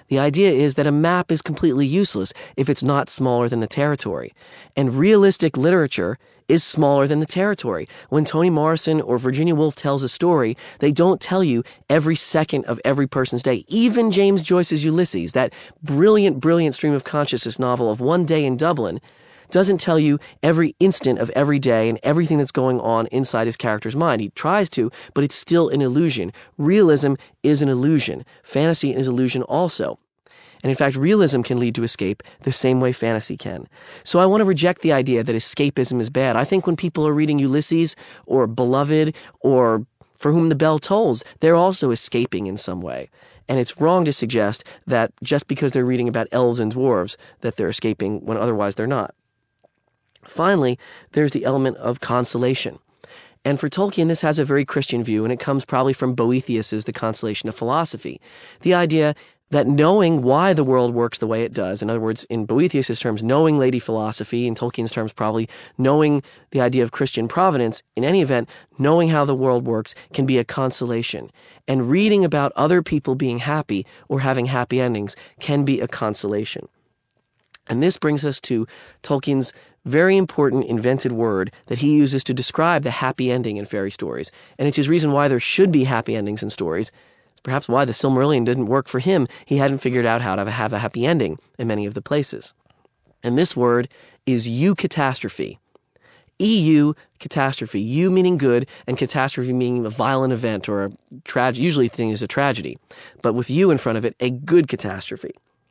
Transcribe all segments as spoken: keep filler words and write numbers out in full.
The idea is that a map is completely useless if it's not smaller than the territory. And realistic literature is smaller than the territory. When Toni Morrison or Virginia Woolf tells a story, they don't tell you every second of every person's day. Even James Joyce's Ulysses, that brilliant, brilliant stream of consciousness novel of one day in Dublin, doesn't tell you every instant of every day and everything that's going on inside his character's mind. He tries to, but it's still an illusion. Realism is an illusion. Fantasy is illusion also. And in fact, realism can lead to escape the same way fantasy can. So I want to reject the idea that escapism is bad. I think when people are reading Ulysses or Beloved or For Whom the Bell Tolls, they're also escaping in some way. And it's wrong to suggest that just because they're reading about elves and dwarves that they're escaping when otherwise they're not. Finally, there's the element of consolation. And for Tolkien, this has a very Christian view, and it comes probably from Boethius's The Consolation of Philosophy. The idea that knowing why the world works the way it does, in other words, in Boethius's terms, knowing Lady Philosophy, in Tolkien's terms, probably knowing the idea of Christian providence, in any event, knowing how the world works can be a consolation. And reading about other people being happy or having happy endings can be a consolation. And this brings us to Tolkien's very important invented word that he uses to describe the happy ending in fairy stories. And it's his reason why there should be happy endings in stories. It's perhaps why the Silmarillion didn't work for him. He hadn't figured out how to have a happy ending in many of the places. And this word is eucatastrophe. E U, catastrophe. Eu meaning good, and catastrophe meaning a violent event or a tragedy. Usually the thing is a tragedy. But with you in front of it, a good catastrophe.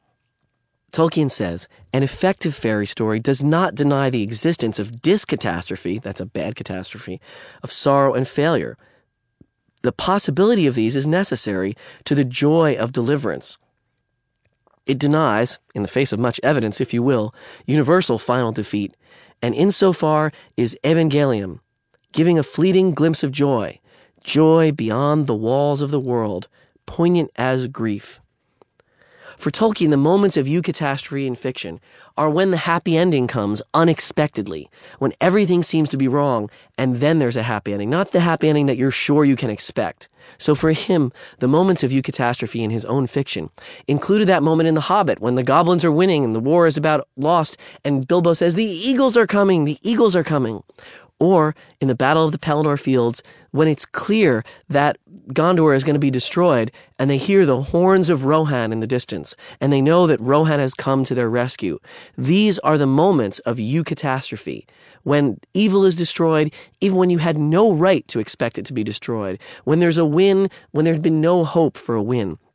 Tolkien says, an effective fairy story does not deny the existence of discatastrophe, that's a bad catastrophe, of sorrow and failure. The possibility of these is necessary to the joy of deliverance. It denies, in the face of much evidence, if you will, universal final defeat, and insofar is Evangelium, giving a fleeting glimpse of joy, joy beyond the walls of the world, poignant as grief. For Tolkien, the moments of eucatastrophe in fiction are when the happy ending comes unexpectedly, when everything seems to be wrong, and then there's a happy ending, not the happy ending that you're sure you can expect. So for him, the moments of eucatastrophe in his own fiction included that moment in The Hobbit when the goblins are winning and the war is about lost, and Bilbo says, "The eagles are coming, the eagles are coming." Or in the Battle of the Pelennor Fields, when it's clear that Gondor is going to be destroyed, and they hear the horns of Rohan in the distance, and they know that Rohan has come to their rescue. These are the moments of eucatastrophe, when evil is destroyed, even when you had no right to expect it to be destroyed, when there's a win, when there's been no hope for a win.